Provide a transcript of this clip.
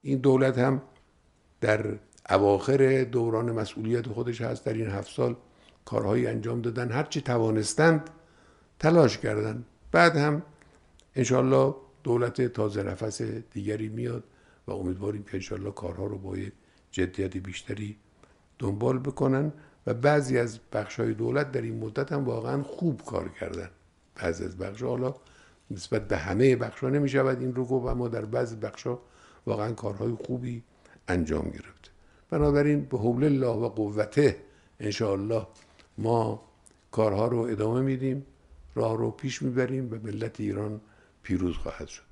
این دولت هم در اواخر دوران مسئولیت خودش هست، در این 7 سال کارهایی انجام دادن، هرچی توانستند تلاش کردن. بعد هم انشالله دولت تازه نفس دیگری میاد و امیدواریم که انشالله کارها رو با جدیت بیشتری دنبال بکنن و بعضی از بخش‌های دولت در این مدت هم واقعا خوب کار کردن. بعضی از بخش‌ها، حالا نسبت به همه بخش‌ها نمی‌شود این رو گفت، اما در بعضی بخش‌ها واقعا کارهای خوبی انجام گرفته. بنابراین به حول الله و قوته انشاءالله ما کارها رو ادامه میدیم، راه رو پیش میبریم و ملت ایران پیروز خواهد شد.